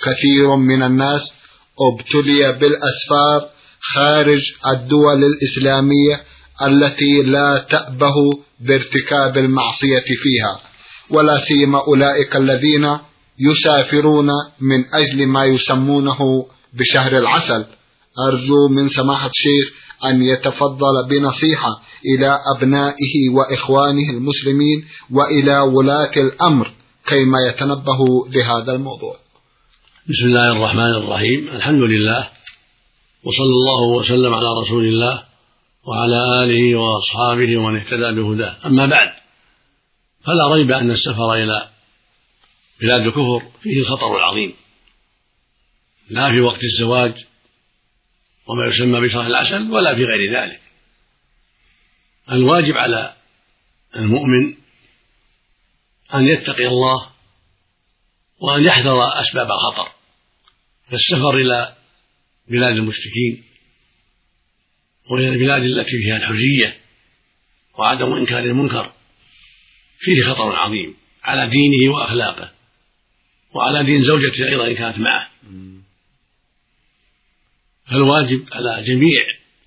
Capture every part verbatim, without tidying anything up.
كثير من الناس ابتلي بالأسفار خارج الدول الإسلامية التي لا تأبه بارتكاب المعصية فيها، ولا سيما أولئك الذين يسافرون من أجل ما يسمونه بشهر العسل. أرجو من سماحة الشيخ أن يتفضل بنصيحة إلى أبنائه وإخوانه المسلمين وإلى ولاة الأمر كيما يتنبه لهذا الموضوع. بسم الله الرحمن الرحيم. الحمد لله، وصلى الله وسلم على رسول الله وعلى آله وأصحابه ومن اهتدى بهداه. أما بعد، فلا ريب أن السفر إلى بلاد الكفر فيه الخطر العظيم، لا في وقت الزواج وما يسمى بشهر العسل ولا في غير ذلك. الواجب على المؤمن أن يتقي الله وأن يحذر أسباب الخطر. فالسفر إلى بلاد المشركين وإلى البلاد التي فيها الحرية وعدم إنكار المنكر فيه خطر عظيم على دينه وأخلاقه وعلى دين زوجته أيضا إن كانت معه. فالواجب على جميع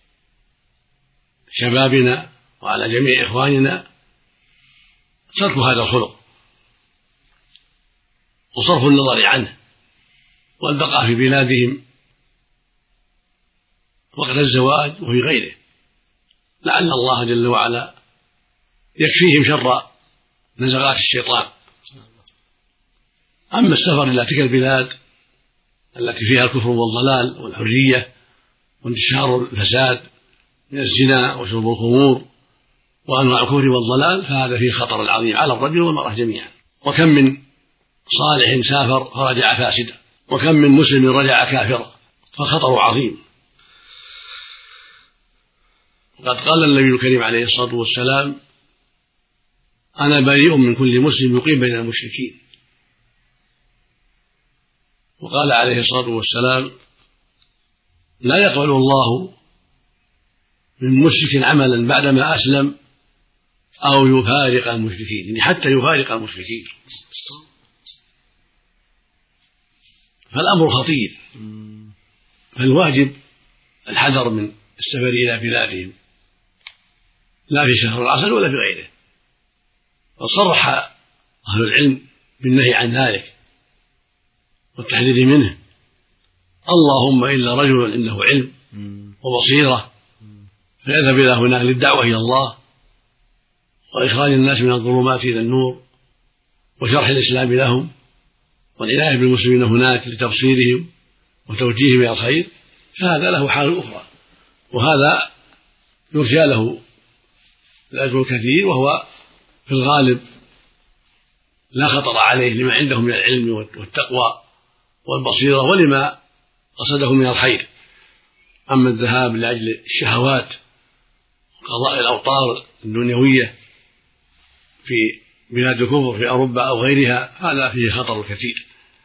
شبابنا وعلى جميع إخواننا ترك هذا الخلق وصرف النظر عنه والبقاء في بلادهم وقت الزواج وفي غيره، لعل الله جل وعلا يكفيهم شر نزغات الشيطان. أما السفر إلى تلك البلاد التي فيها الكفر والضلال والحرية وانتشار الفساد من الزنا وشرب الخمور وأنواع الكفر والضلال، فهذا فيه خطر العظيم على الرجل والمرأة جميعا. وكم من صالح سافر فرجع فاسدا، وكم من مسلم رجع كافرا، فخطر عظيم. وقد قال النبي الكريم عليه الصلاة والسلام: أنا بريء من كل مسلم يقيم بين المشركين. وقال عليه الصلاة والسلام: لا يقبل الله من مشرك عملا بعدما أسلم أو يفارق المشركين، يعني حتى يفارق المشركين. فالأمر خطير، فالواجب الحذر من السفر إلى بلادهم، لا في شهر العسل ولا في غيره. وصرح أهل العلم بالنهي عن ذلك والتحذير منه، اللهم إلا رجل عنده علم وبصيرة فيذهب إلى هناك للدعوة إلى الله وإخراج الناس من الظلمات إلى النور وشرح الإسلام لهم والعناية بالمسلمين هناك لتبصيرهم وتوجيههم إلى الخير، فهذا له حال أخرى، وهذا يرجى له الأجر الكثير، وهو في الغالب لا خطر عليه لما عنده من العلم والتقوى والبصيرة ولما قصده من الخير. أما الذهاب لأجل الشهوات وقضاء الأوطار الدنيوية في بلاد الكفر في أوروبا أو غيرها، هذا فيه خطر كثير.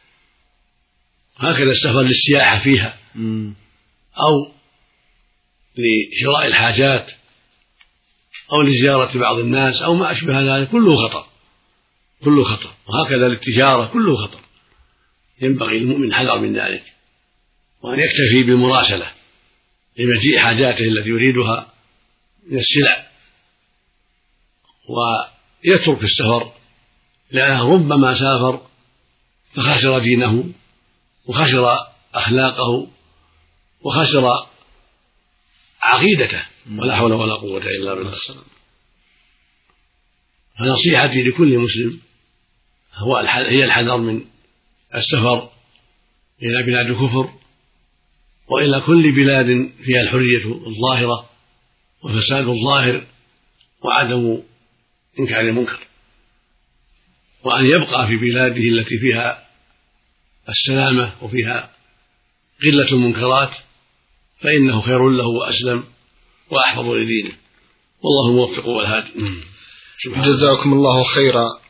هكذا السفر للسياحة فيها أو لشراء الحاجات أو لزيارة بعض الناس أو ما أشبه ذلك كله خطر، كله خطر. وهكذا للتجارة كله خطر، ينبغي للمؤمن الحذر من ذلك وأن يكتفي بالمراسلة لمجيء حاجاته التي يريدها من السلع، ويترك السفر، لأنه ربما سافر فخسر دينه وخسر أخلاقه وخسر عقيدته، ولا حول ولا قوة إلا بالله. فنصيحتي لكل مسلم هو هي الحذر من السفر إلى بلاد الكفر وإلى كل بلاد فيها الحرية الظاهرة والفساد الظاهر وعدم إنكار المنكر، وأن يبقى في بلاده التي فيها السلامة وفيها قلة المنكرات، فإنه خير له وأسلم وأحفظ لدينه، والله موفق والهادي. جزاكم الله خيرا